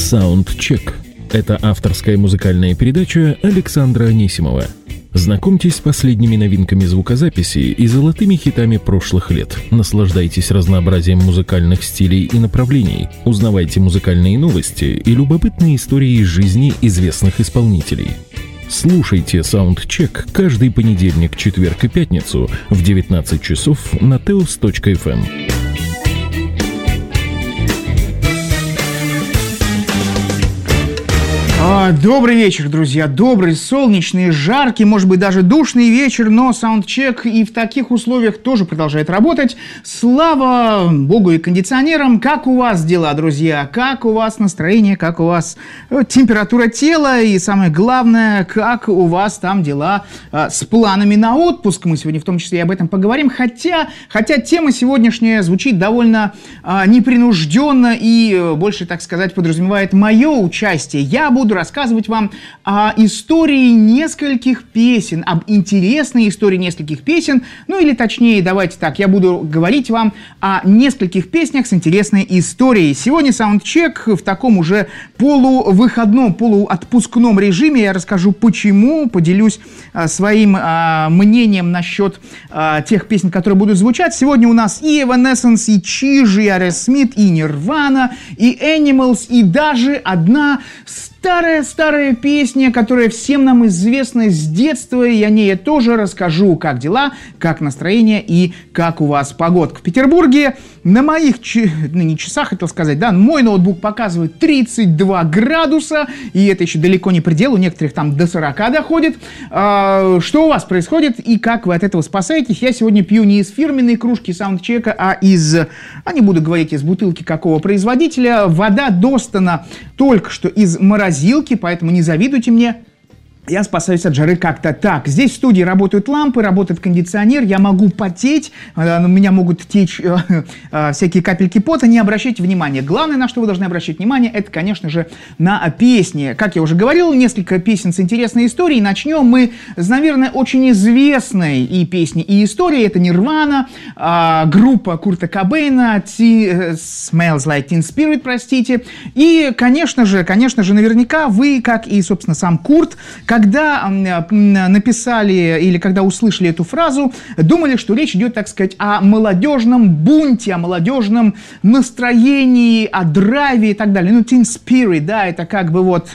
Soundcheck – это авторская музыкальная передача Александра Анисимова. Знакомьтесь с последними новинками звукозаписи и золотыми хитами прошлых лет. Наслаждайтесь разнообразием музыкальных стилей и направлений. Узнавайте музыкальные новости и любопытные истории из жизни известных исполнителей. Слушайте Soundcheck каждый понедельник, четверг и пятницу в 19 часов на teos.fm. Добрый вечер, друзья. Добрый, солнечный, жаркий, может быть, даже душный вечер, но Soundcheck и в таких условиях тоже продолжает работать. Слава богу и кондиционерам. Как у вас дела, друзья? Как у вас настроение? Как у вас температура тела? И самое главное, как у вас там дела с планами на отпуск? Мы сегодня в том числе и об этом поговорим. Хотя тема сегодняшняя звучит довольно непринужденно и больше, так сказать, подразумевает мое участие. Я буду рассказывать вам о истории нескольких песен, об интересной истории нескольких песен, ну или точнее, давайте так, я буду говорить вам о нескольких песнях с интересной историей. Сегодня Soundcheck в таком уже полувыходном, полуотпускном режиме. Я расскажу почему, поделюсь своим мнением насчет тех песен, которые будут звучать. Сегодня у нас и Evanescence, и Чиж, и Aerosmith, и Nirvana, и Animals, и даже одна старая песня, которая всем нам известна с детства, и о ней я тоже расскажу, как дела, как настроение и как у вас погодка. В Петербурге на моих не часах, хотел сказать, да, мой ноутбук показывает 32 градуса, и это еще далеко не предел, у некоторых там до 40 доходит. Что у вас происходит и как вы от этого спасаетесь? Я сегодня пью не из фирменной кружки Soundcheck, а не буду говорить из бутылки какого производителя. Вода достана только что из морозилки, поэтому не завидуйте мне. Я спасаюсь от жары как-то так. Здесь в студии работают лампы, работает кондиционер, я могу потеть, у меня могут течь всякие капельки пота, не обращайте внимания. Главное, на что вы должны обращать внимание, это, конечно же, на песни. Как я уже говорил, несколько песен с интересной историей. Начнем мы с, наверное, очень известной и песни, и истории. Это Nirvana, группа Курта Кобейна, Smells Like Teen Spirit, простите. И, конечно же, наверняка вы, как и, собственно, сам Курт, когда написали или когда услышали эту фразу, думали, что речь идет, так сказать, о молодежном бунте, о молодежном настроении, о драйве и так далее. Ну, teen spirit, да, это как бы вот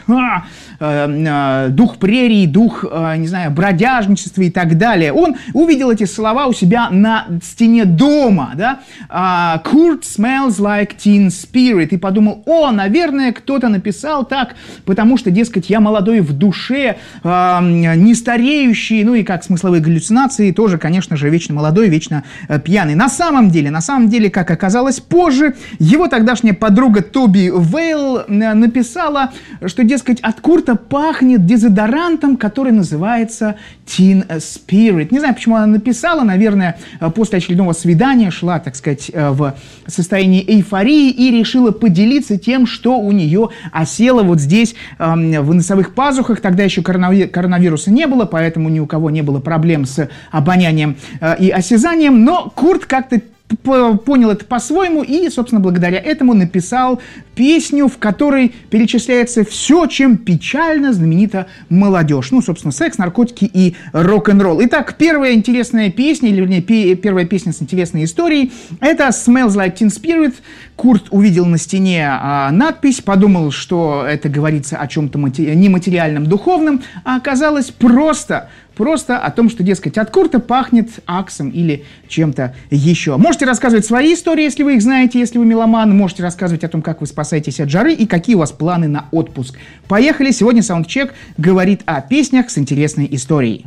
дух прерий, дух, не знаю, бродяжничества и так далее. Он увидел эти слова у себя на стене дома, да, Kurt smells like teen spirit, и подумал, наверное, кто-то написал так, потому что, дескать, я молодой в душе, не стареющий, ну и как смысловые галлюцинации, тоже, конечно же, вечно молодой, вечно пьяный. На самом деле, как оказалось позже, его тогдашняя подруга Тоби Вейл написала, что, дескать, от Курта пахнет дезодорантом, который называется Teen Spirit. Не знаю, почему она написала, наверное, после очередного свидания шла, так сказать, в состоянии эйфории и решила поделиться тем, что у нее осело вот здесь, в носовых пазухах. Тогда еще коронавируса не было, поэтому ни у кого не было проблем с обонянием и осязанием, но Курт как-то понял это по-своему и, собственно, благодаря этому написал песню, в которой перечисляется все, чем печально знаменита молодежь. Ну, собственно, секс, наркотики и рок-н-ролл. Итак, первая интересная песня, или, вернее, первая песня с интересной историей, это «Smells Like Teen Spirit». Курт увидел на стене надпись, подумал, что это говорится о чем-то нематериальном, духовном, а оказалось просто о том, что, дескать, от Курта пахнет аксом или чем-то еще. Можете рассказывать свои истории, если вы их знаете, если вы меломан. Можете рассказывать о том, как вы спасаетесь от жары и какие у вас планы на отпуск. Поехали! Сегодня Soundcheck говорит о песнях с интересной историей.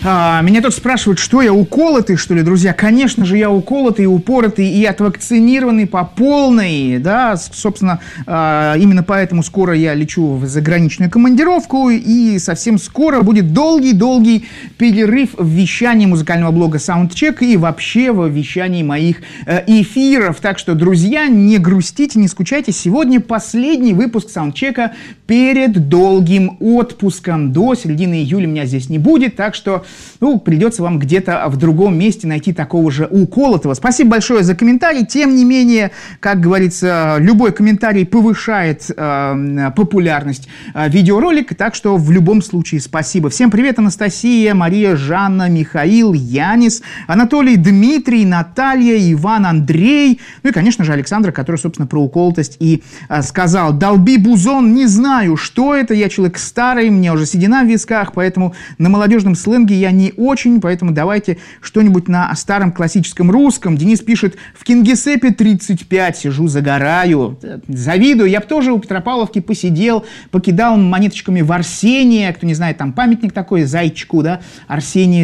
Меня тут спрашивают, что я уколотый, что ли, друзья? Конечно же, я уколотый, упоротый и отвакцинированный по полной, да, собственно, именно поэтому скоро я лечу в заграничную командировку, и совсем скоро будет долгий-долгий перерыв в вещании музыкального блога Soundcheck и вообще в вещании моих эфиров. Так что, друзья, не грустите, не скучайте. Сегодня последний выпуск Soundcheck перед долгим отпуском. До середины июля меня здесь не будет, так что придется вам где-то в другом месте найти такого же уколотого. Спасибо большое за комментарий. Тем не менее, как говорится, любой комментарий повышает популярность видеоролика, так что в любом случае спасибо. Всем привет, Анастасия, Мария, Жанна, Михаил, Янис, Анатолий, Дмитрий, Наталья, Иван, Андрей, ну и, конечно же, Александр, который, собственно, про уколотость и сказал. Долби бузон, не знаю, что это, я человек старый, мне уже седина в висках, поэтому на молодежном сленге я не очень, поэтому давайте что-нибудь на старом классическом русском. Денис пишет: в Кингисеппе 35, сижу, загораю. Завидую, я бы тоже у Петропавловки посидел, покидал монеточками в Арсения, кто не знает, там памятник такой, зайчику, да, Арсений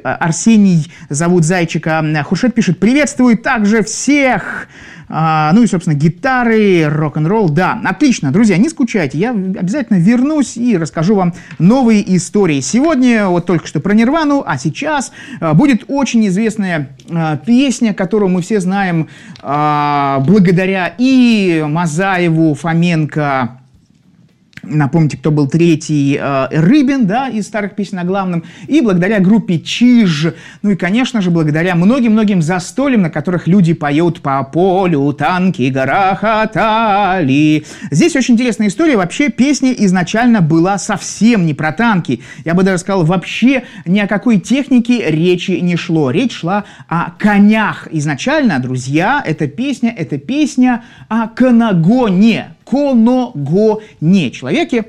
зовут зайчика. Хуршет пишет: приветствую также всех. Ну и, собственно, гитары, рок-н-ролл. Да, отлично, друзья, не скучайте, я обязательно вернусь и расскажу вам новые истории. Сегодня вот только что про Нирвану, а сейчас будет очень известная песня, которую мы все знаем благодаря и Мазаеву, Фоменко. Напомните, кто был третий, Рыбин, да, из старых песен о главном, и благодаря группе Чиж, ну и, конечно же, благодаря многим-многим застольям, на которых люди поют «По полю танки грохотали». Здесь очень интересная история. Вообще, песня изначально была совсем не про танки. Я бы даже сказал, вообще ни о какой технике речи не шло. Речь шла о конях. Изначально, друзья, эта песня о коногоне. Коногоне. Человеке,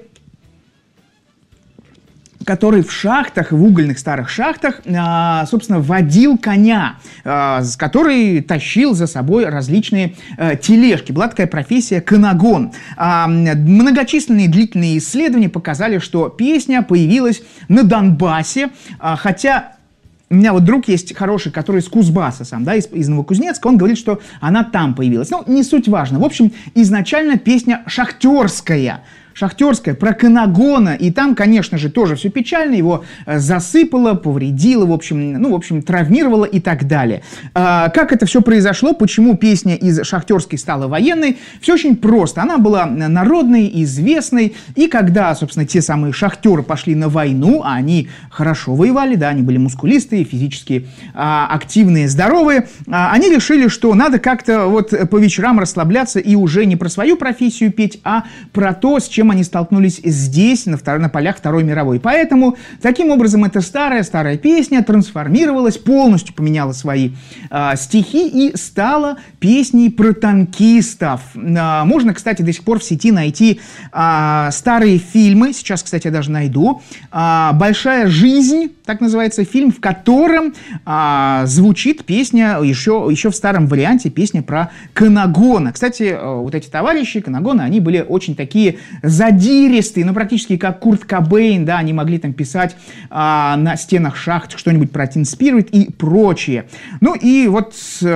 который в шахтах, в угольных старых шахтах, собственно, водил коня, который тащил за собой различные тележки. Была такая профессия коногон. Многочисленные длительные исследования показали, что песня появилась на Донбассе, хотя... У меня вот друг есть хороший, который из Кузбасса сам, да, из Новокузнецка, он говорит, что она там появилась. Ну, не суть важно. В общем, изначально песня шахтерская, про коногона, и там, конечно же, тоже все печально, его засыпало, повредило, в общем, травмировало и так далее. Как это все произошло, почему песня из шахтерской стала военной? Все очень просто. Она была народной, известной, и когда, собственно, те самые шахтеры пошли на войну, а они хорошо воевали, да, они были мускулистые, физически активные, здоровые, они решили, что надо как-то вот по вечерам расслабляться и уже не про свою профессию петь, а про то, с чем они столкнулись здесь, на полях Второй мировой. Поэтому, таким образом, эта старая песня трансформировалась, полностью поменяла свои стихи и стала песней про танкистов. Можно, кстати, до сих пор в сети найти старые фильмы, сейчас, кстати, я даже найду. «Большая жизнь», так называется фильм, в котором звучит песня, еще в старом варианте, песня про коногона. Кстати, вот эти товарищи, коногоны, они были очень такие задиристые, ну, практически как Курт Кобейн, да, они могли там писать на стенах шахт что-нибудь про Teen Spirit и прочее. Ну, и вот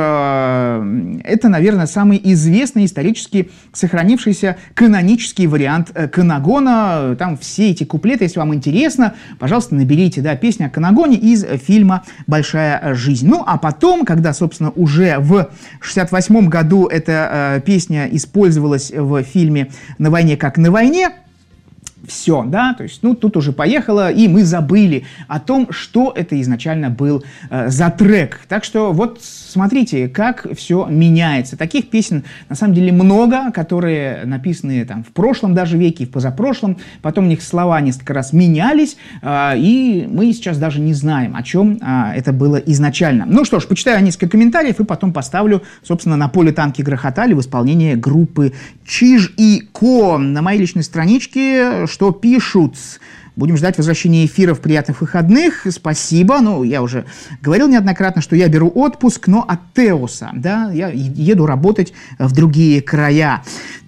это, наверное, самый известный исторически сохранившийся канонический вариант коногона. Там все эти куплеты, если вам интересно, пожалуйста, наберите, да, песня о коногоне из фильма «Большая жизнь». Ну, а потом, когда, собственно, уже в 1968 году эта песня использовалась в фильме «На войне как на войне», все, да, то есть, ну, тут уже поехало, и мы забыли о том, что это изначально был за трек. Так что вот смотрите, как все меняется. Таких песен, на самом деле, много, которые написаны там в прошлом даже веке, в позапрошлом, потом у них слова несколько раз менялись, и мы сейчас даже не знаем, о чем это было изначально. Ну что ж, почитаю несколько комментариев и потом поставлю, собственно, «На поле танки грохотали» в исполнении группы Чиж и Ко. На моей личной страничке что пишут? Будем ждать возвращения эфиров, приятных выходных. Спасибо. Ну, я уже говорил неоднократно, что я беру отпуск, но от Теоса, да, я еду работать в другие края.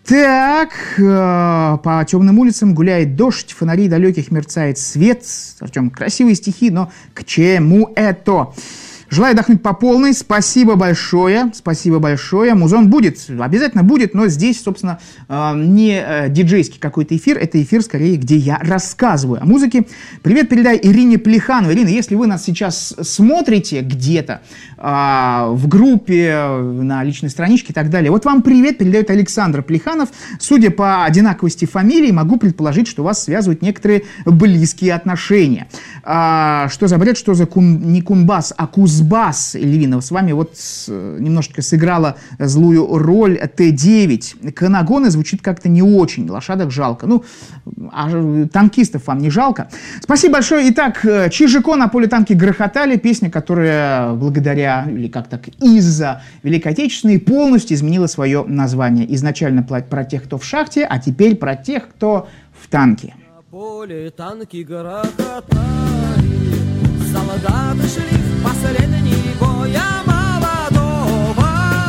Так, по темным улицам гуляет дождь, фонари далеких мерцает свет. Артем, красивые стихи, но к чему это? Желаю отдохнуть по полной. Спасибо большое. Спасибо большое. Музон будет, обязательно будет, но здесь, собственно, не диджейский какой-то эфир. Это эфир, скорее, где я рассказываю о музыке. Привет передай Ирине Плехановой. Ирина, если вы нас сейчас смотрите где-то в группе, на личной страничке и так далее, вот вам привет передает Александр Плеханов. Судя по одинаковости фамилии, могу предположить, что вас связывают некоторые близкие отношения. Что за бред, что за не кунбас, а Кузбасс, Львинов, с вами вот немножечко сыграла злую роль Т-9. Канагоны звучит как-то не очень, лошадок жалко. Ну, а танкистов вам не жалко? Спасибо большое. Итак, Чижико на поле танки грохотали. Песня, которая благодаря, или как так, из-за Великой Отечественной полностью изменила свое название. Изначально про тех, кто в шахте, а теперь про тех, кто в танке. На поле танки грохотали, солдаты шли в последний бой, а молодого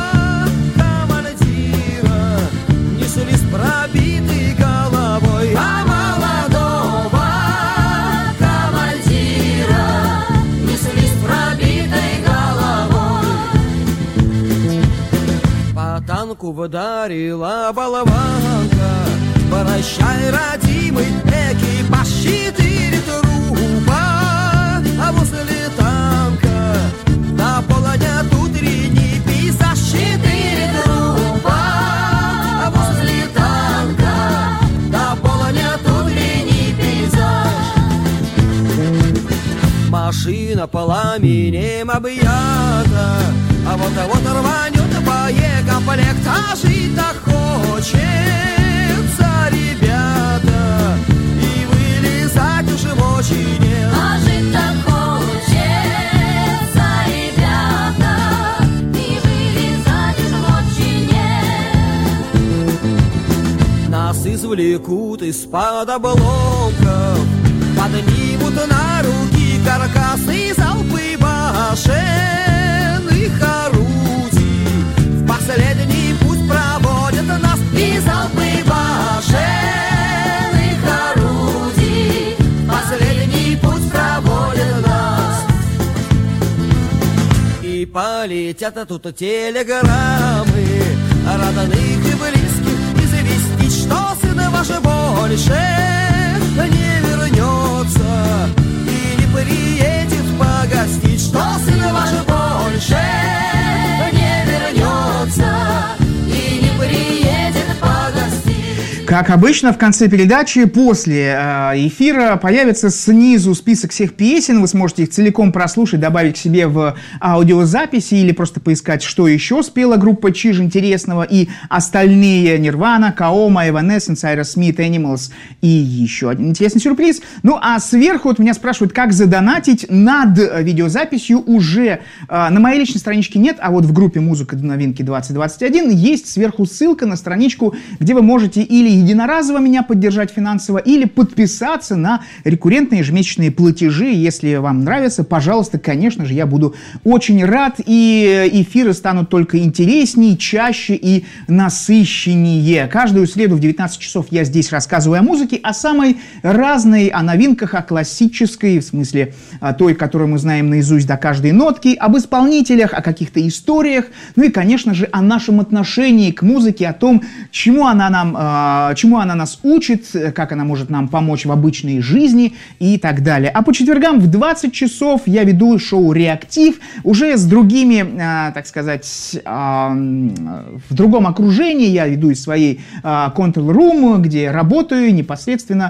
командира несли с пробитой головой, а молодого командира несли с пробитой головой. По танку вдарила болванка, прощай, родимый, экипаж 4 трупа. А возле танка до полдня утренний пейзаж 4 трупа. А возле танка до полдня утренний пейзаж. Машина пламенем объята, а вот рванет боекомплект, а жить-то хочется, ребята, и вылезать уже очень нет. А жить-то извлекут из-под обломков, поднимут на руки каркасы залпы башенных орудий. В последний путь проводят нас и залпы башенных орудий. В последний путь проводят нас. И полетят тут телеграммы родных и близких, что сын ваш больше не вернется и не приедет погостить, что сын ваш больше не вернется и не приедет погостить. Как обычно, в конце передачи, после эфира, появится снизу список всех песен. Вы сможете их целиком прослушать, добавить к себе в аудиозаписи или просто поискать, что еще спела группа Чиж интересного, и остальные: Nirvana, Kaoma, Evanescence, Aerosmith, Animals и еще один интересный сюрприз. Ну а сверху вот меня спрашивают, как задонатить над видеозаписью. Уже на моей личной страничке нет, а вот в группе «Музыка новинки 2021» есть сверху ссылка на страничку, где вы можете или единоразово меня поддержать финансово, или подписаться на рекуррентные ежемесячные платежи. Если вам нравится, пожалуйста, конечно же, я буду очень рад, и эфиры станут только интереснее, чаще и насыщеннее. Каждую среду в 19 часов я здесь рассказываю о музыке, о самой разной, о новинках, о классической, в смысле той, которую мы знаем наизусть до каждой нотки, об исполнителях, о каких-то историях, ну и, конечно же, о нашем отношении к музыке, о том, чему она нас учит, как она может нам помочь в обычной жизни и так далее. А по четвергам в 20 часов я веду шоу «Реактив», уже с другими, так сказать, в другом окружении. Я веду из своей Control Room, где работаю непосредственно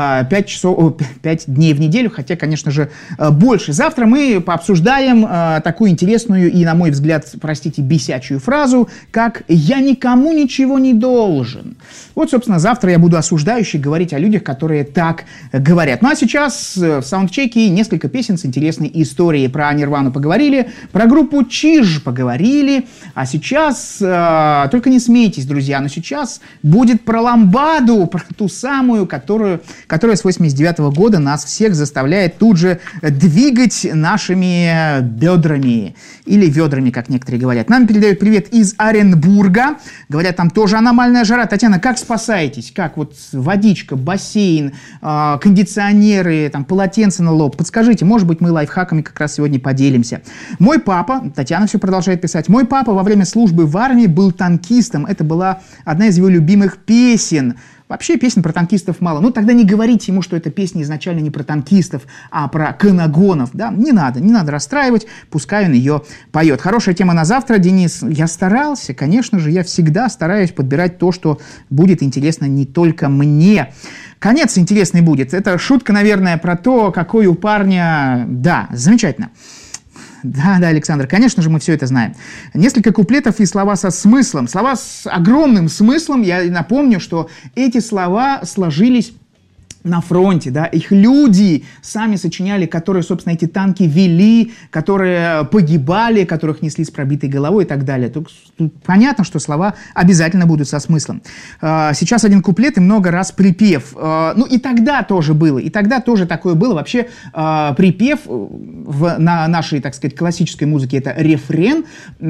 5 дней в неделю, хотя, конечно же, больше. Завтра мы пообсуждаем такую интересную и, на мой взгляд, простите, бесячую фразу, как «я никому ничего не должен». Вот, собственно, собственно, завтра я буду осуждающе говорить о людях, которые так говорят. Ну а сейчас в саундчеке несколько песен с интересной историей. Про Нирвану поговорили, про группу Чиж поговорили, а сейчас, только не смейтесь, друзья, но сейчас будет про ламбаду, про ту самую, которая с 89-го года нас всех заставляет тут же двигать нашими бедрами, или ведрами, как некоторые говорят. Нам передают привет из Оренбурга, говорят, там тоже аномальная жара. Татьяна, как спасаетесь? Как вот водичка, бассейн, кондиционеры, там, полотенце на лоб? Подскажите, может быть, мы лайфхаками как раз сегодня поделимся. Мой папа, Татьяна все продолжает писать, мой папа во время службы в армии был танкистом. Это была одна из его любимых песен. Вообще песен про танкистов мало. Ну, тогда не говорите ему, что эта песня изначально не про танкистов, а про канагонов. Да? Не надо расстраивать, пускай он ее поет. Хорошая тема на завтра, Денис. Я старался, конечно же, я всегда стараюсь подбирать то, что будет интересно не только мне. Конец интересный будет. Это шутка, наверное, про то, какой у парня... Да, замечательно. Да, Александр, конечно же, мы все это знаем. Несколько куплетов и слова со смыслом. Слова с огромным смыслом. Я напомню, что эти слова сложились на фронте, да, их люди сами сочиняли, которые, собственно, эти танки вели, которые погибали, которых несли с пробитой головой и так далее. Тут понятно, что слова обязательно будут со смыслом. Сейчас один куплет и много раз припев. Ну и тогда тоже было, и тогда тоже такое было. Вообще припев на нашей, так сказать, классической музыке это рефрен.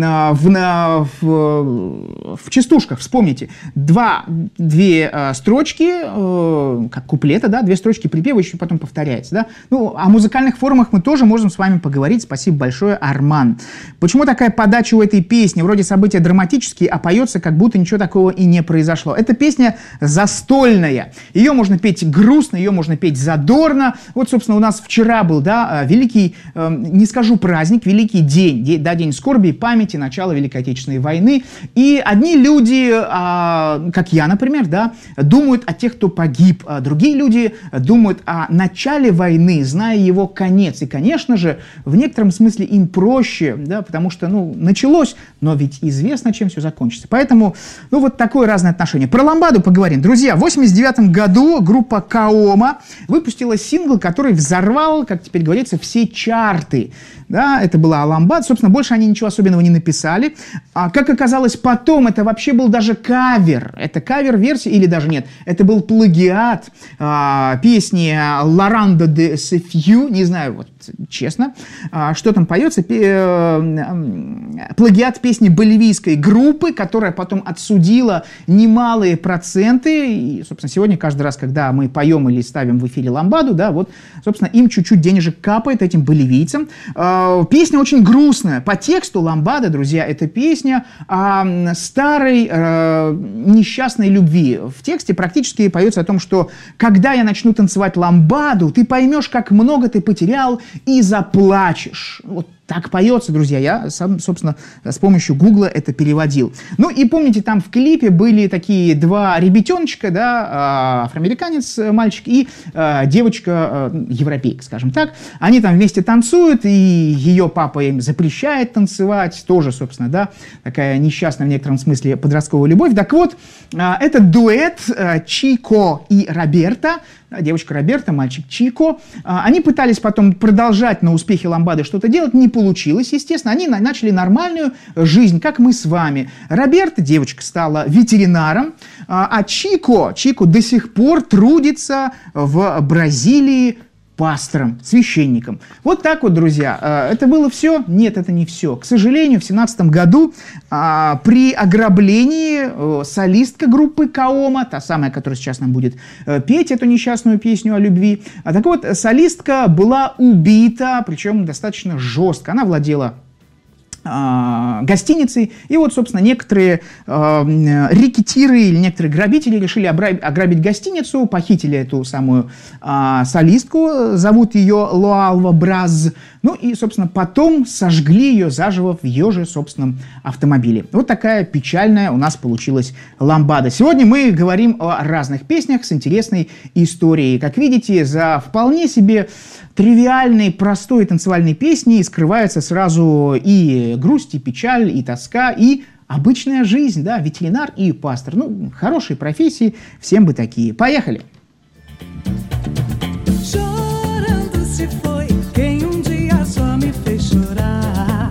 В частушках, вспомните, две строчки, как куплет, да, две строчки припева еще потом повторяется, да. Ну, о музыкальных формах мы тоже можем с вами поговорить. Спасибо большое, Арман. Почему такая подача у этой песни? Вроде события драматические, а поется, как будто ничего такого и не произошло. Эта песня застольная. Ее можно петь грустно, ее можно петь задорно. Вот, собственно, у нас вчера был, да, великий, не скажу праздник, великий день, да, день скорби и памяти, начала Великой Отечественной войны. И одни люди, как я, например, да, думают о тех, кто погиб, а другие люди думают о начале войны, зная его конец. И, конечно же, в некотором смысле им проще, да, потому что, ну, началось, но ведь известно, чем все закончится. Поэтому, ну, вот такое разное отношение. Про ламбаду поговорим. Друзья, в 89-м году группа Каома выпустила сингл, который взорвал, как теперь говорится, все чарты. Да, это была ламбада. Собственно, больше они ничего особенного не написали. А как оказалось потом, это вообще был даже кавер. Это кавер-версия, или даже нет, это был плагиат песни «Лоранда де Сефью», не знаю, вот честно, что там поется, плагиат песни боливийской группы, которая потом отсудила немалые проценты, и, собственно, сегодня каждый раз, когда мы поем или ставим в эфире ламбаду, да, вот, собственно, им чуть-чуть денежек капает, этим боливийцам. Песня очень грустная. По тексту ламбада, друзья, это песня о старой несчастной любви. В тексте практически поется о том, что когда я начну танцевать ламбаду, ты поймешь, как много ты потерял, и заплачешь. Вот так поется, друзья. Я сам, собственно, с помощью Гугла это переводил. Ну и помните, там в клипе были такие два ребятеночка, да, афроамериканец, мальчик, и девочка, европейка, скажем так. Они там вместе танцуют, и ее папа им запрещает танцевать. Тоже, собственно, да, такая несчастная в некотором смысле подростковая любовь. Так вот, этот дуэт Чико и Роберто, девочка Роберта, мальчик Чико. Они пытались потом продолжать на успехе ламбады что-то делать, не получилось, естественно. Они начали нормальную жизнь, как мы с вами. Роберта, девочка, стала ветеринаром, а Чико до сих пор трудится в Бразилии пастором, священником. Вот так вот, друзья. Это было все? Нет, это не все. К сожалению, в 1917 году при ограблении солистка группы Каома, та самая, которая сейчас нам будет петь эту несчастную песню о любви, так вот, солистка была убита, причем достаточно жестко. Она владела гостиницей. И вот, собственно, некоторые рэкетиры или некоторые грабители решили ограбить гостиницу, похитили эту самую солистку, зовут ее Луалва Браз. Ну и, собственно, потом сожгли ее заживо в ее же собственном автомобиле. Вот такая печальная у нас получилась ламбада. Сегодня мы говорим о разных песнях с интересной историей. Как видите, за вполне себе тривиальной, простой танцевальной песней скрывается сразу и грусть, и печаль, и тоска, и обычная жизнь, да, ветеринар и пастор. Ну, хорошие профессии, всем бы такие. Поехали! Chorando se foi quem dia só me fez chorar.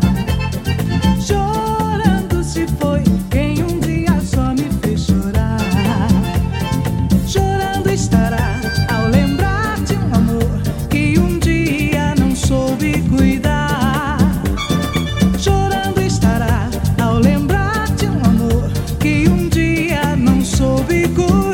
Chorando se foi quem dia só me fez chorar. Chorando estará ao lembrar de amor que dia não soube cuidar. Chorando estará ao lembrar de amor que dia não soube cuidar.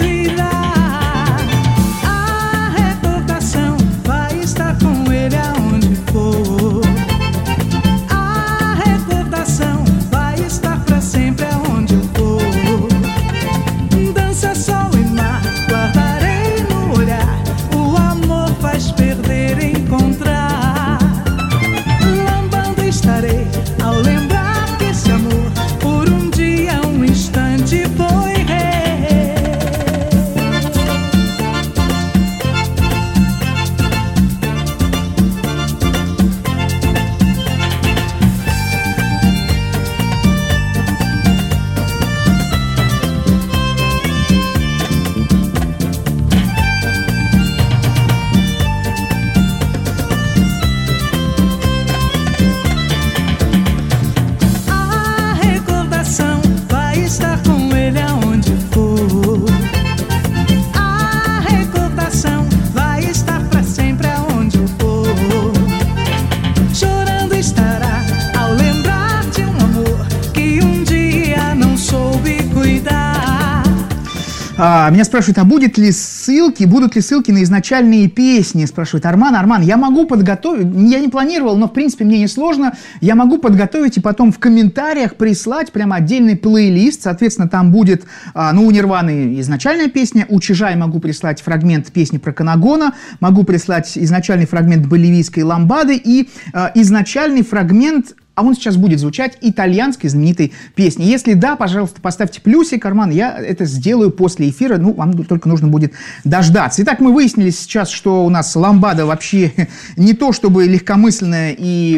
Меня спрашивают, а будут ли ссылки на изначальные песни, спрашивает Арман. Арман, я могу подготовить, я не планировал, но в принципе мне не сложно, я могу подготовить и потом в комментариях прислать прямо отдельный плейлист, соответственно, там будет, у Нирваны изначальная песня, у Чижа я могу прислать фрагмент песни про Канагона, могу прислать изначальный фрагмент боливийской ламбады и изначальный фрагмент, а он сейчас будет звучать, итальянской знаменитой песни. Если да, пожалуйста, поставьте плюсик, Арман, я это сделаю после эфира, вам только нужно будет дождаться. Итак, мы выяснили сейчас, что у нас ламбада вообще не то, чтобы легкомысленная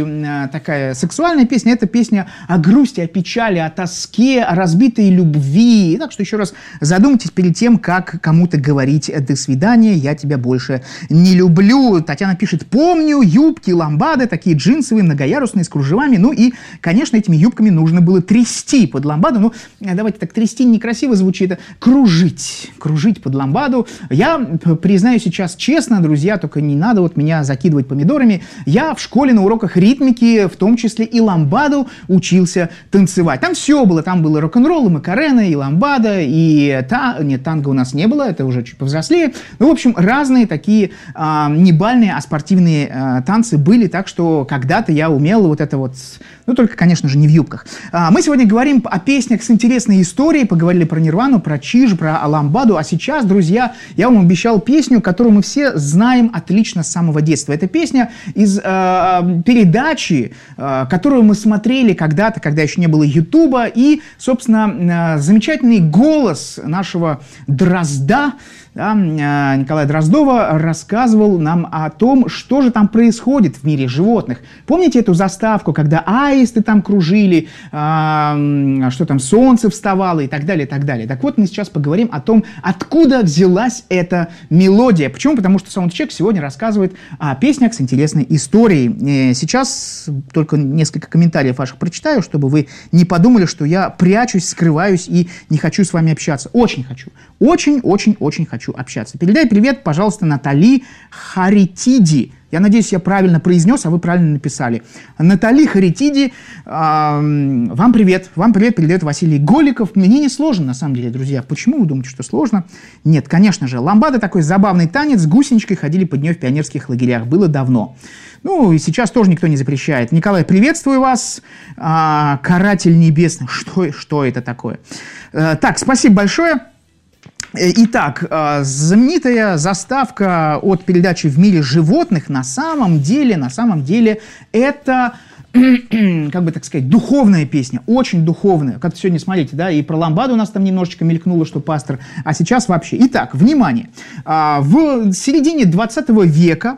и такая сексуальная песня, это песня о грусти, о печали, о тоске, о разбитой любви. Так что еще раз задумайтесь перед тем, как кому-то говорить «до свидания, я тебя больше не люблю». Татьяна пишет, помню, юбки ламбады, такие джинсовые, многоярусные, с кружевами, и, конечно, этими юбками нужно было трясти под ламбаду. Давайте так, трясти некрасиво звучит, кружить под ламбаду. Я признаю сейчас честно, друзья, только не надо меня закидывать помидорами. Я в школе на уроках ритмики, в том числе и ламбаду, учился танцевать. Там все было, там было рок-н-ролл, и макарена, и ламбада, и танго у нас не было, это уже чуть повзрослее. В общем, разные такие не бальные, а спортивные танцы были, так что когда-то я умел только, конечно же, не в юбках. Мы сегодня говорим о песнях с интересной историей, поговорили про Нирвану, про Чиж, про ламбаду, а сейчас, друзья, я вам обещал песню, которую мы все знаем отлично с самого детства. Это песня из передачи, которую мы смотрели когда-то, когда еще не было Ютуба, и, собственно, замечательный голос нашего Дрозда, Николая Дроздова рассказывал нам о том, что же там происходит в мире животных. Помните эту заставку, когда аисты там кружили, что там солнце вставало и так далее, и так далее. Так вот, мы сейчас поговорим о том, откуда взялась эта мелодия. Почему? Потому что Soundcheck сегодня рассказывает о песнях с интересной историей. Сейчас только несколько комментариев ваших прочитаю, чтобы вы не подумали, что я прячусь, скрываюсь и не хочу с вами общаться. Очень хочу. Очень-очень-очень хочу общаться. Передай привет, пожалуйста, Натали Харитиди. Я надеюсь, я правильно произнес, а вы правильно написали. Натали Харитиди, вам привет. Вам привет передает Василий Голиков. Мне не сложно, на самом деле, друзья. Почему вы думаете, что сложно? Нет, конечно же. Ламбада такой забавный танец. С гусеничкой ходили под нее в пионерских лагерях. Было давно. И сейчас тоже никто не запрещает. Николай, приветствую вас. Каратель небесный. Что это такое? Так, спасибо большое. Итак, знаменитая заставка от передачи «В мире животных» на самом деле это как бы так сказать, духовная песня, очень духовная. Как сегодня, смотрите, да, и про ламбаду у нас там немножечко мелькнуло, что пастор, а сейчас вообще. Итак, внимание, в середине 20 века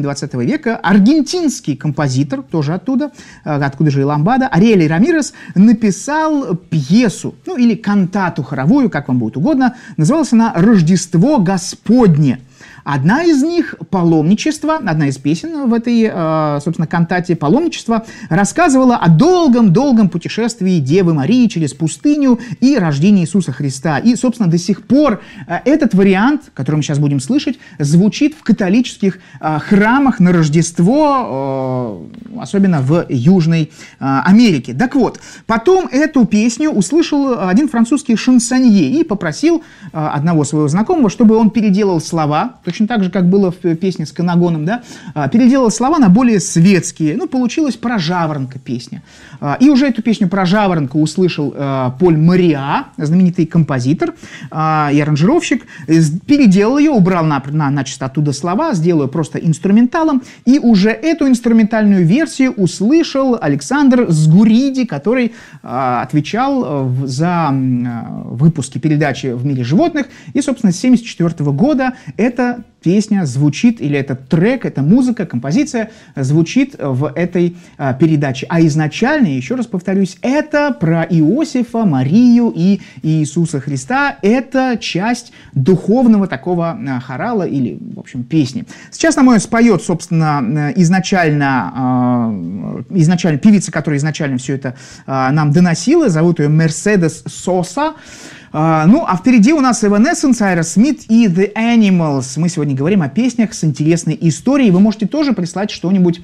аргентинский композитор, тоже оттуда, откуда же и ламбада, Ариэль Рамирес, написал пьесу, ну или кантату хоровую, как вам будет угодно, называлась она «Рождество Господне». Одна из них, «Паломничество», одна из песен в этой, собственно, кантате «Паломничество», рассказывала о долгом-долгом путешествии Девы Марии через пустыню и рождении Иисуса Христа. И, собственно, до сих пор этот вариант, который мы сейчас будем слышать, звучит в католических храмах на Рождество, особенно в Южной Америке. Так вот, потом эту песню услышал один французский шансонье и попросил одного своего знакомого, чтобы он переделал слова, точно так же, как было в песне с Канагоном, да, переделал слова на более светские. Ну, получилась про жаворонка песня. И уже эту песню про жаворонка услышал Поль Мориа, знаменитый композитор и аранжировщик, переделал ее, убрал начисто оттуда слова, сделал ее просто инструменталом, и уже эту инструментальную версию услышал Александр Сгуриди, который отвечал за выпуски передачи «В мире животных», и, собственно, с 1974 года эта песня звучит, или этот трек, эта музыка, композиция звучит в этой передаче. А изначально, еще раз повторюсь, это про Иосифа, Марию и Иисуса Христа. Это часть духовного такого хорала или, в общем, песни. Сейчас, на мой взгляд, споет, собственно, изначально певица, которая изначально все это нам доносила. Зовут ее Мерседес Соса. Ну, а впереди у нас Evanescence, Aerosmith и The Animals. Мы сегодня говорим о песнях с интересной историей. Вы можете тоже прислать что-нибудь,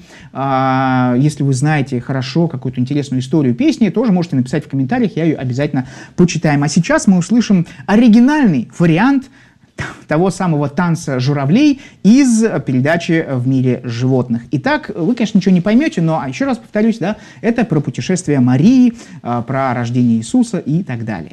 если вы знаете хорошо какую-то интересную историю песни, тоже можете написать в комментариях, я ее обязательно почитаем. А сейчас мы услышим оригинальный вариант того самого танца журавлей из передачи «В мире животных». Итак, вы, конечно, ничего не поймете, но, еще раз повторюсь, да, это про путешествие Марии, про рождение Иисуса и так далее.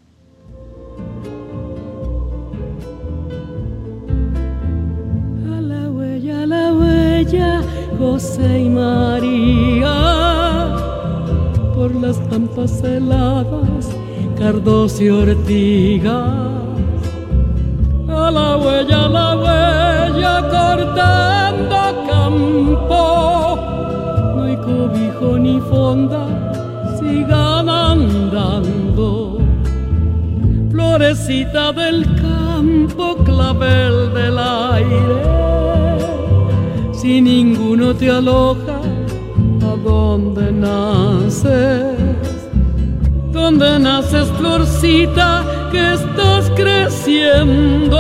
La huella, José y María, por las pampas heladas, cardos y ortigas. A la huella, cortando campo, no hay cobijo ni fonda, sigan andando. Florecita del campo, clavel del aire, si ninguno te aloja, ¿a dónde naces? ¿Dónde naces, florcita, que estás creciendo?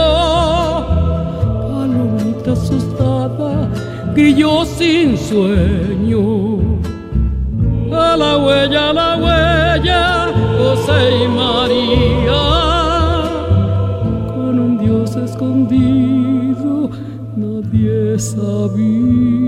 Palomita asustada, grillo sin sueño. A la huella, José y María, con un Dios escondido, nadie sabía.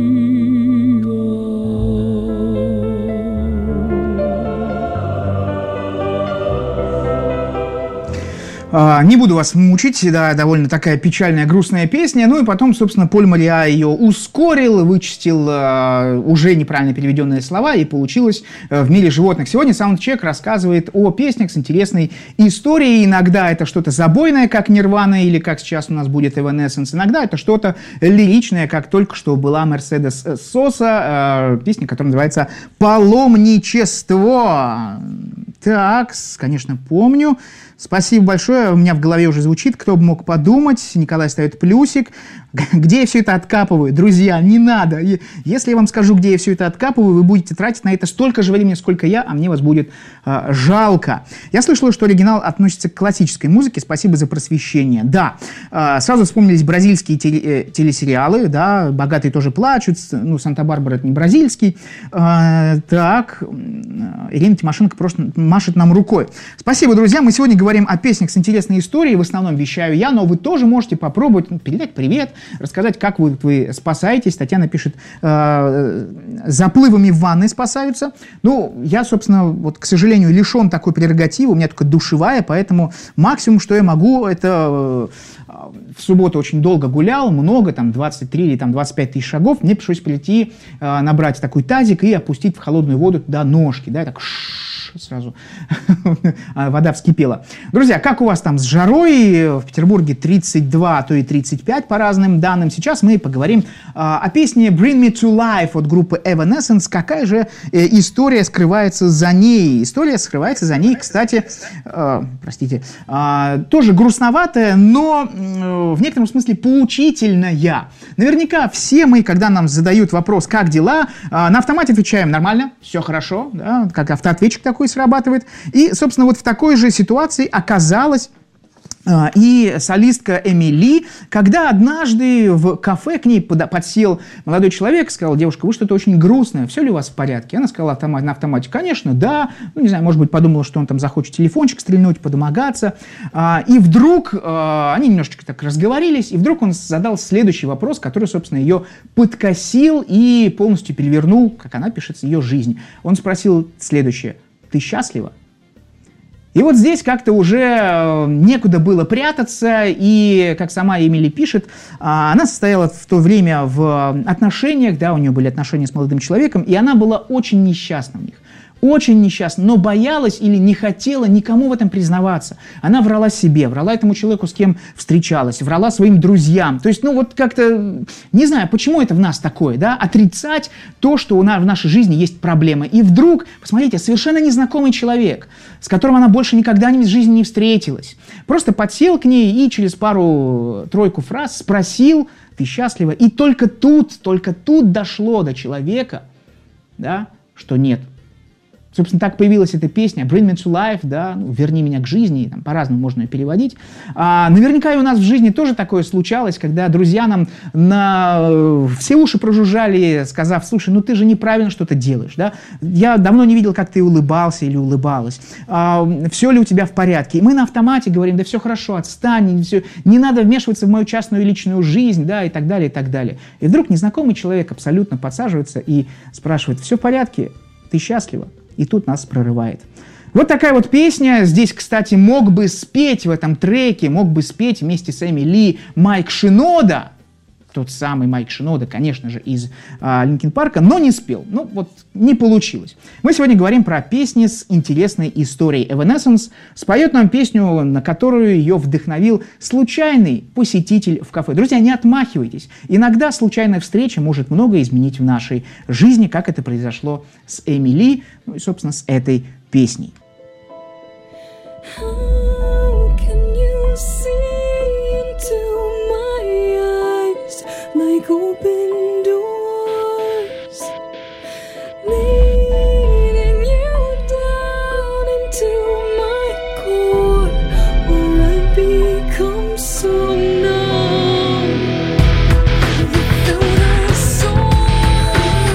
Не буду вас мучить, да, довольно такая печальная, грустная песня. Ну и потом, собственно, Поль Мориа ее ускорил, вычистил уже неправильно переведенные слова, и получилось «В мире животных». Сегодня саундчек рассказывает о песнях с интересной историей. Иногда это что-то забойное, как Нирвана, или как сейчас у нас будет Evanescence. Иногда это что-то лиричное, как только что была Мерседес Соса, песня, которая называется «Паломничество». Так, конечно, помню. Спасибо большое. У меня в голове уже звучит, кто бы мог подумать. Николай ставит плюсик. Где я все это откапываю? Друзья, не надо. Если я вам скажу, где я все это откапываю, вы будете тратить на это столько же времени, сколько я, а мне вас будет жалко. Я слышала, что оригинал относится к классической музыке. Спасибо за просвещение. Да, сразу вспомнились бразильские телесериалы. Да, «Богатые тоже плачут». Ну, «Санта-Барбара» — это не бразильский. Так, Ирина Тимошенко просто машет нам рукой. Спасибо, друзья. Мы сегодня говорим говорим о песнях с интересной историей, в основном вещаю я, но вы тоже можете попробовать передать привет, рассказать, как вы спасаетесь. Татьяна пишет, заплывами в ванной спасаются. Ну, я, собственно, вот, к сожалению, лишен такой прерогативы, у меня только душевая, поэтому максимум, что я могу, это в субботу очень долго гулял, много, там 23 или там 25 тысяч шагов, мне пришлось прийти, набрать такой тазик и опустить в холодную воду туда ножки, да, так сразу вода вскипела. Друзья, как у вас там с жарой? В Петербурге 32, а то и 35 по разным данным. Сейчас мы поговорим о песне Bring Me to Life от группы Evanescence. Какая же история скрывается за ней? История скрывается за ней, кстати, тоже грустноватая, но в некотором смысле поучительная. Наверняка все мы, когда нам задают вопрос «как дела?», на автомате отвечаем «нормально, все хорошо», да, как автоответчик такой срабатывает. И, собственно, вот в такой же ситуации оказалась и солистка Эмили, когда однажды в кафе к ней подсел молодой человек, сказал: девушка, вы что-то очень грустное, все ли у вас в порядке? Она сказала на автомате: конечно, да. Ну, не знаю, может быть, подумала, что он там захочет телефончик стрельнуть, подомогаться. И вдруг они немножечко так разговорились, и вдруг он задал следующий вопрос, который, собственно, ее подкосил и полностью перевернул, как она пишет, ее жизнь. Он спросил следующее: ты счастлива? И вот здесь как-то уже некуда было прятаться, и, как сама Эмили пишет, она состояла в то время в отношениях, да, у нее были отношения с молодым человеком, и она была очень несчастна в них. Очень несчастна, но боялась или не хотела никому в этом признаваться. Она врала себе, врала этому человеку, с кем встречалась, врала своим друзьям. То есть, ну вот как-то, не знаю, почему это в нас такое, да, отрицать то, что в нашей жизни есть проблемы. И вдруг, посмотрите, совершенно незнакомый человек, с которым она больше никогда в жизни не встретилась, просто подсел к ней и через пару-тройку фраз спросил: ты счастлива? И только тут дошло до человека, да, что нет. Собственно, так появилась эта песня «Bring me to life», да, ну, «Верни меня к жизни», там, по-разному можно ее переводить. Наверняка и у нас в жизни тоже такое случалось, когда друзья нам на все уши прожужжали, сказав: слушай, ну ты же неправильно что-то делаешь, да? Я давно не видел, как ты улыбался или улыбалась. Все ли у тебя в порядке? И мы на автомате говорим: да все хорошо, отстань, все, не надо вмешиваться в мою частную и личную жизнь, да, и так далее, и так далее. И вдруг незнакомый человек абсолютно подсаживается и спрашивает: все в порядке? Ты счастлива? И тут нас прорывает. Вот такая вот песня. Здесь, кстати, мог бы спеть в этом треке, мог бы спеть вместе с Эмили Майк Шинода. Тот самый Майк Шинода, конечно же, из Линкин Парка, но не спел. Ну, вот не получилось. Мы сегодня говорим про песни с интересной историей. Evanescence споет нам песню, на которую ее вдохновил случайный посетитель в кафе. Друзья, не отмахивайтесь. Иногда случайная встреча может многое изменить в нашей жизни, как это произошло с Эмили, ну и, собственно, с этой песней. Like open doors, leading you down into my core, where I become so numb. Without a soul,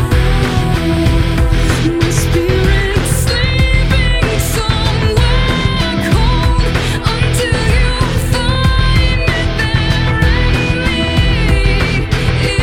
my spirit sleeping somewhere cold, until you find me there in me.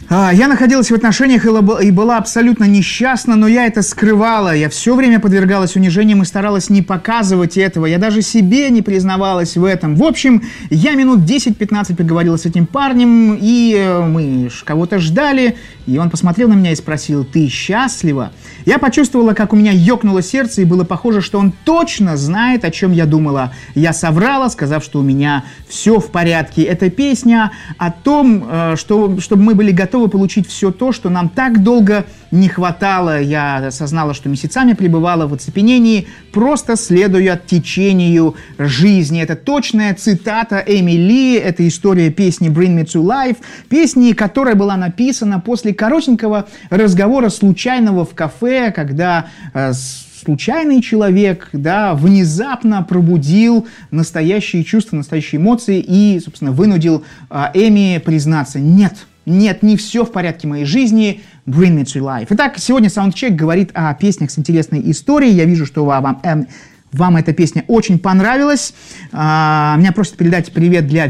Я находилась в отношениях и была абсолютно несчастна, но я это скрывала. Я все время подвергалась унижениям и старалась не показывать этого. Я даже себе не признавалась в этом. В общем, я минут 10-15 поговорила с этим парнем, и мы кого-то ждали. И он посмотрел на меня и спросил: «Ты счастлива?» Я почувствовала, как у меня ёкнуло сердце, и было похоже, что он точно знает, о чем я думала. Я соврала, сказав, что у меня все в порядке. Эта песня о том, чтобы мы были готовы получить все то, что нам так долго не хватало. Я осознала, что месяцами пребывала в оцепенении, просто следуя течению жизни. Это точная цитата Эми Ли, это история песни «Bring Me to Life», песни, которая была написана после коротенького разговора случайного в кафе, когда случайный человек, да, внезапно пробудил настоящие чувства, настоящие эмоции и, собственно, вынудил Эми признаться: нет, не все в порядке в моей жизни, bring me to life. Итак, сегодня Soundcheck говорит о песнях с интересной историей. Я вижу, что вам эта песня очень понравилась. Меня просят передать привет для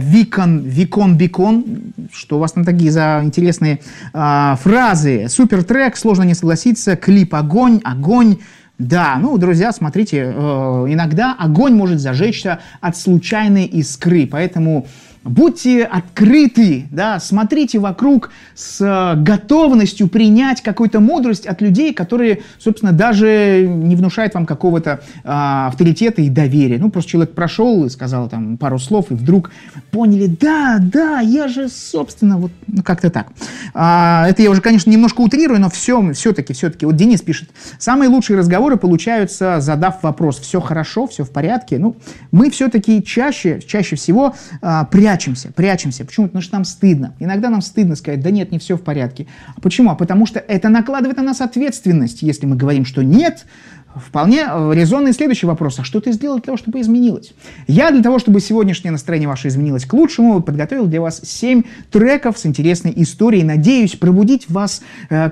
Викон, что у вас там такие за интересные фразы. Супер трек, сложно не согласиться, клип огонь. Да, друзья, смотрите, иногда огонь может зажечься от случайной искры, поэтому будьте открыты, да, смотрите вокруг с готовностью принять какую-то мудрость от людей, которые, собственно, даже не внушают вам какого-то авторитета и доверия. Просто человек прошел и сказал там пару слов, и вдруг поняли: да, я же, собственно, как-то так. Это я уже, конечно, немножко утрирую, но все-таки. Вот Денис пишет: самые лучшие разговоры получаются, задав вопрос: все хорошо, все в порядке. Мы все-таки чаще всего прячемся. Почему? Потому что нам стыдно. Иногда нам стыдно сказать: да нет, не все в порядке. А почему? Потому что это накладывает на нас ответственность. Если мы говорим, что нет, вполне резонный следующий вопрос: а что ты сделал для того, чтобы изменилось? Я для того, чтобы сегодняшнее настроение ваше изменилось к лучшему, подготовил для вас 7 треков с интересной историей. Надеюсь пробудить в вас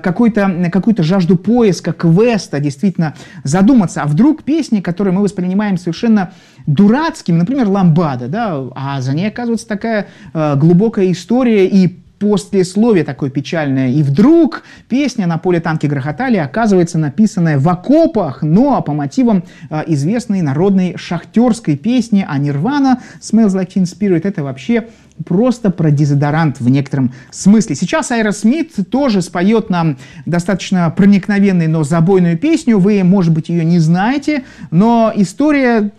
какую-то жажду поиска, квеста, действительно задуматься, а вдруг песни, которые мы воспринимаем совершенно дурацкими, например, «Ламбада», да, а за ней оказывается такая глубокая история и послесловие такое печальное. И вдруг песня «На поле танки грохотали» оказывается написанная в окопах, но по мотивам известной народной шахтерской песни, а Nirvana «Smells Like Teen Spirit» — это вообще просто про дезодорант в некотором смысле. Сейчас Аэросмит тоже споет нам достаточно проникновенную, но забойную песню. Вы, может быть, ее не знаете, но история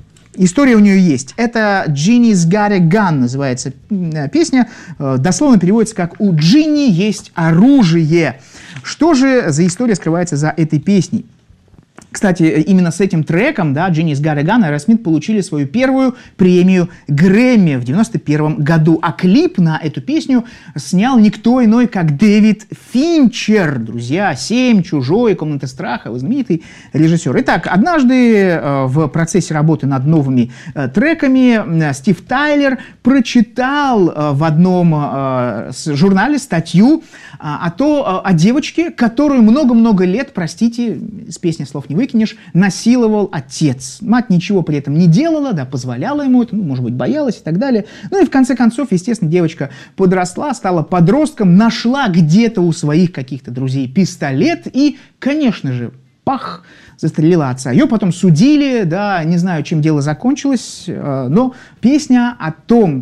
у нее есть. Это «Ginny's Got a Gun» называется песня. Дословно переводится как «У Джинни есть оружие». Что же за история скрывается за этой песней? Кстати, именно с этим треком, да, «Ginny's Got a Gun», Aerosmith получили свою первую премию Грэмми в 1991 году. А клип на эту песню снял никто иной, как Дэвид Финчер. Друзья, «7», «Чужой», «Комната страха», знаменитый режиссер. Итак, однажды в процессе работы над новыми треками Стив Тайлер прочитал в одном журнале статью о девочке, которую много-много лет, простите, с песни слов не выкинешь, насиловал отец. Мать ничего при этом не делала, да, позволяла ему это, может быть, боялась и так далее. И в конце концов, естественно, девочка подросла, стала подростком, нашла где-то у своих каких-то друзей пистолет и, конечно же, застрелила отца. Ее потом судили, да, не знаю, чем дело закончилось, но песня о том,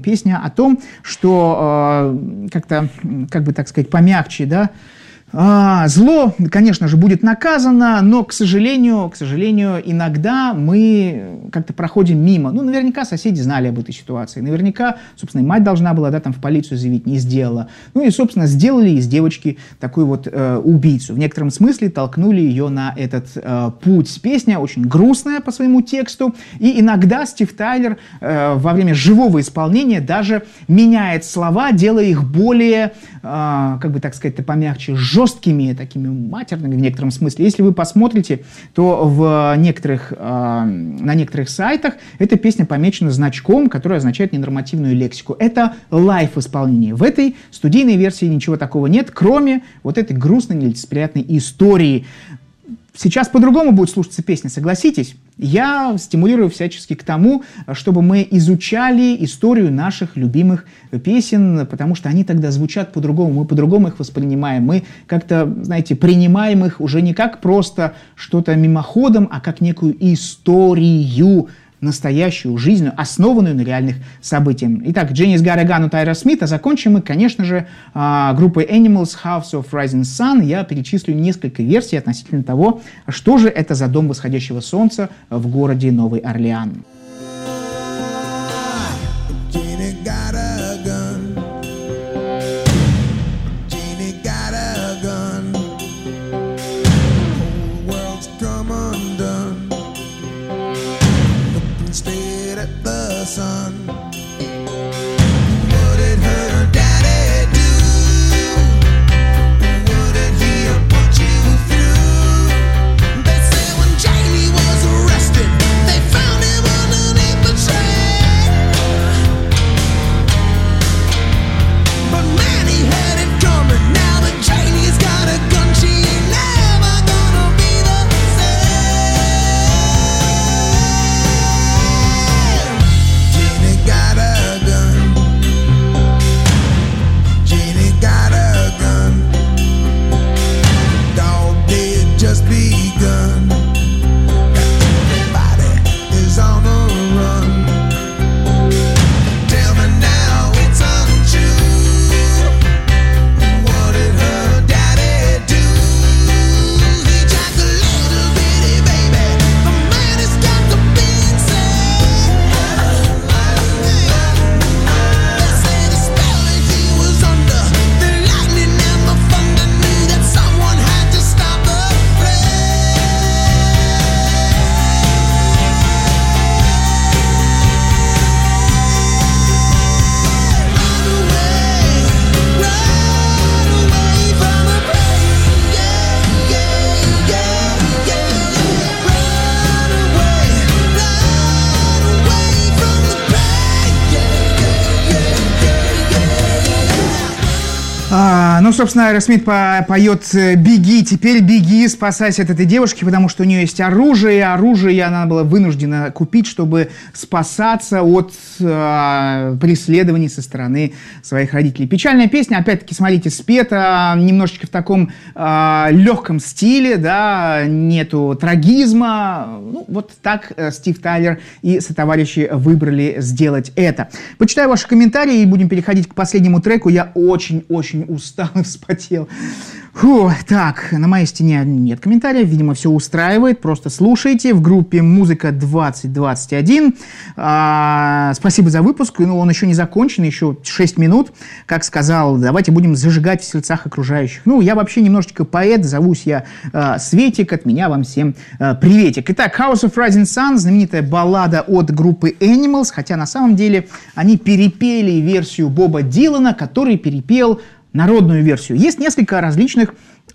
что как бы так сказать, помягче, да, зло, конечно же, будет наказано, но, к сожалению, иногда мы как-то проходим мимо. Наверняка соседи знали об этой ситуации. Наверняка, собственно, и мать должна была, да, там в полицию заявить, не сделала. И, собственно, сделали из девочки такую вот убийцу. В некотором смысле толкнули ее на этот путь. Песня очень грустная по своему тексту. И иногда Стив Тайлер во время живого исполнения даже меняет слова, делая их более, как бы так сказать, помягче, жесткими, такими матерными в некотором смысле. Если вы посмотрите, то на некоторых сайтах эта песня помечена значком, который означает ненормативную лексику. Это лайв-исполнение. В этой студийной версии ничего такого нет, кроме вот этой грустной, нелицеприятной истории. Сейчас по-другому будет слушаться песня, согласитесь? Я стимулирую всячески к тому, чтобы мы изучали историю наших любимых песен, потому что они тогда звучат по-другому, мы по-другому их воспринимаем, мы как-то, знаете, принимаем их уже не как просто что-то мимоходом, а как некую историю, настоящую, жизненную, основанную на реальных событиях. Итак, Jenny's Got a Gun от Aerosmith, а закончим мы, конечно же, группой Animals, House of Rising Sun. Я перечислю несколько версий относительно того, что же это за дом восходящего солнца в городе Новый Орлеан. Jenny got a gun. Jenny got a gun. Whole world's come undone. Looking straight at the sun. What did her daddy do? What did he put you through? They say when Jamie was arrested, they found him underneath the train. But man, he had it coming. Now that Janie's got a gun, she ain't never gonna be the same. Janie got a gun. Janie got a gun. Dog days just begun. Everybody is on the run. Tell me now it's untrue. What did her daddy do? He jacked a little bitty baby. The man has got to be insane. They say the spell that he was under, the lightning and the thunder knew that someone had to stop the Ну, собственно, Aerosmith поет «Беги, теперь беги, спасайся от этой девушки», потому что у нее есть оружие, и оружие она была вынуждена купить, чтобы спасаться от преследований со стороны своих родителей. Печальная песня, опять-таки, смотрите, спета немножечко в таком легком стиле, да, нету трагизма. Ну, вот так Стив Тайлер и сотоварищи выбрали сделать это. Почитаю ваши комментарии и будем переходить к последнему треку. Я очень-очень устал и вспотел. Фу, так, на моей стене нет комментариев, видимо, все устраивает, просто слушайте. В группе «Музыка 2021». Спасибо за выпуск, но он еще не закончен, еще 6 минут. Как сказал, давайте будем зажигать в сердцах окружающих. Ну, я вообще немножечко поэт, зовусь я Светик, от меня вам всем приветик. Итак, House of Rising Sun, знаменитая баллада от группы Animals, хотя на самом деле они перепели версию Боба Дилана, который перепел народную версию. Есть несколько различных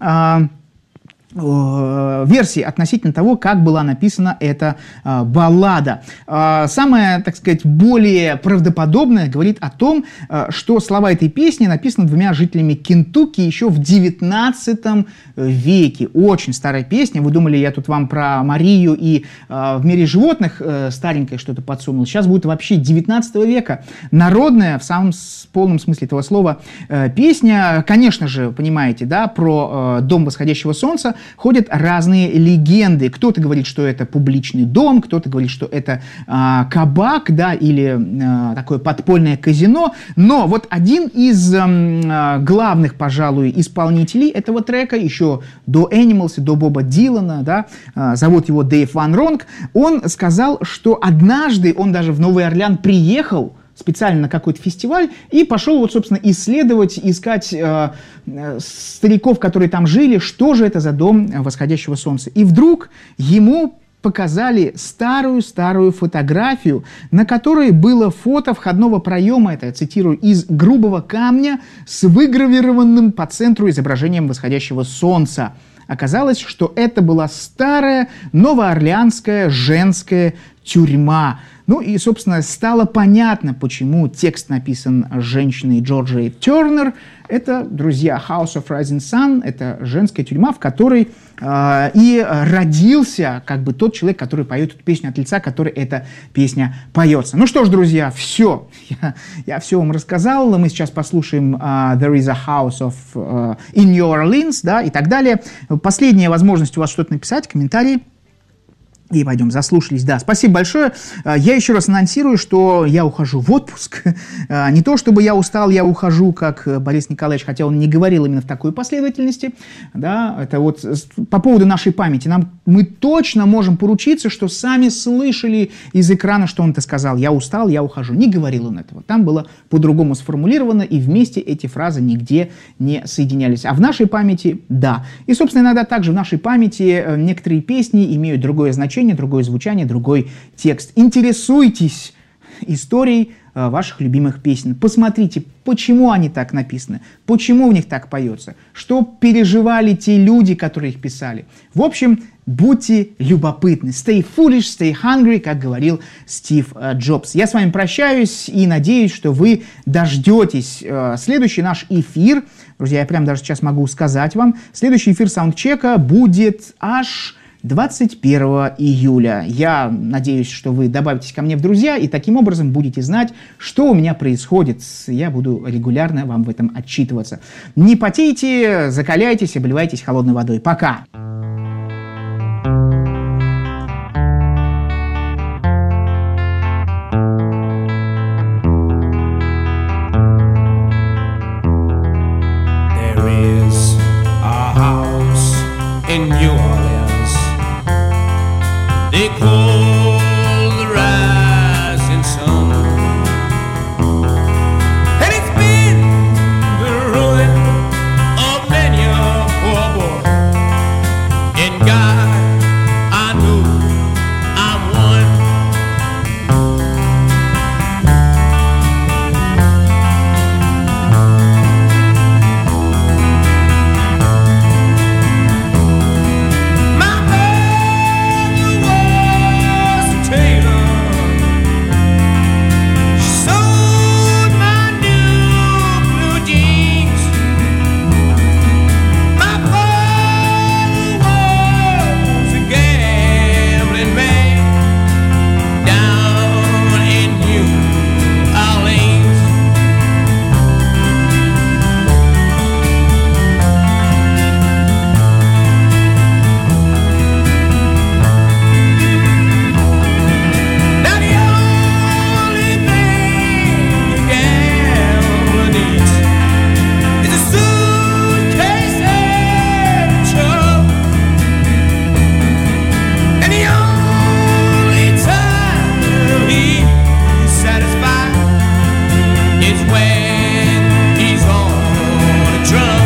версий относительно того, как была написана эта баллада. Самая, так сказать, более правдоподобная говорит о том, что слова этой песни написаны двумя жителями Кентукки еще в 19 веке. Очень старая песня. Вы думали, я тут вам про Марию и в мире животных старенькое что-то подсунул. Сейчас будет вообще 19 века. Народная, в самом полном смысле этого слова, песня. Конечно же, понимаете, да, про дом восходящего солнца ходят разные легенды. Кто-то говорит, что это публичный дом, кто-то говорит, что это кабак, да, или такое подпольное казино. Но вот один из главных, пожалуй, исполнителей этого трека, еще до Animals и до Боба Дилана, да, зовут его Дэйв Ван Ронк, он сказал, что однажды он даже в Новый Орлеан приехал специально на какой-то фестиваль и пошел, вот, собственно, исследовать, искать стариков, которые там жили, что же это за дом восходящего солнца. И вдруг ему показали старую-старую фотографию, на которой было фото входного проема, это я цитирую, из грубого камня с выгравированным по центру изображением восходящего солнца. Оказалось, что это была старая новоорлеанская женская тюрьма. Ну и, собственно, стало понятно, почему текст написан женщиной Джорджией Тернер. Это, друзья, House of Rising Sun, это женская тюрьма, в которой и родился как бы тот человек, который поет эту песню, от лица которой эта песня поется. Ну что ж, друзья, все. Я все вам рассказал. Мы сейчас послушаем There is a House of in New Orleans, да, и так далее. Последняя возможность у вас что-то написать, комментарии. И пойдем, заслушались. Да, спасибо большое. Я еще раз анонсирую, что я ухожу в отпуск. Не то, чтобы я устал, я ухожу, как Борис Николаевич, хотя он не говорил именно в такой последовательности. Да, это вот по поводу нашей памяти. Мы точно можем поручиться, что сами слышали из экрана, что он это сказал. Я устал, я ухожу. Не говорил он этого. Там было по-другому сформулировано, и вместе эти фразы нигде не соединялись. А в нашей памяти – да. И, собственно, иногда также в нашей памяти некоторые песни имеют другое значение, другое звучание, другой текст. Интересуйтесь историей ваших любимых песен. Посмотрите, почему они так написаны, почему в них так поется, что переживали те люди, которые их писали. В общем, будьте любопытны. Stay foolish, stay hungry, как говорил Стив Джобс. Я с вами прощаюсь и надеюсь, что вы дождетесь следующий наш эфир. Друзья, я прямо даже сейчас могу сказать вам. Следующий эфир саундчека будет аж 21 июля. Я надеюсь, что вы добавитесь ко мне в друзья и таким образом будете знать, что у меня происходит. Я буду регулярно вам в этом отчитываться. Не потейте, закаляйтесь, обливайтесь холодной водой. Пока! There is a house in New Orleans. They call the rising sun, and it's been the ruin of many a poor boy. In God, I know I'm one. My mother was a tailor. She sewed my new blue jeans. My father was a gambling man down in New Orleans. Now the only thing a gambler needs is a suitcase and a truck, and the only time he's satisfied is when he's on a drum.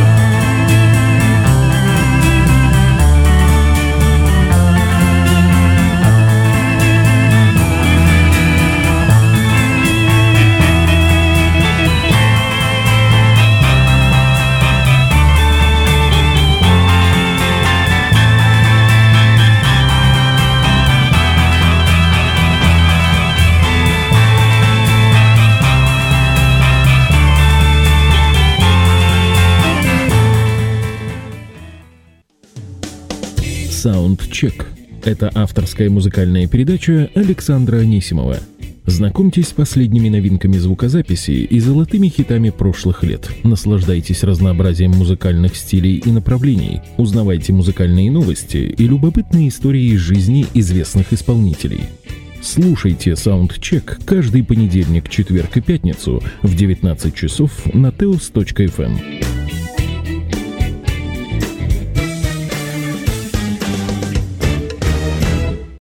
Саундчек. Это авторская музыкальная передача Александра Анисимова. Знакомьтесь с последними новинками звукозаписи и золотыми хитами прошлых лет. Наслаждайтесь разнообразием музыкальных стилей и направлений. Узнавайте музыкальные новости и любопытные истории из жизни известных исполнителей. Слушайте Саундчек каждый понедельник, четверг и пятницу в 19 часов на teos.fm.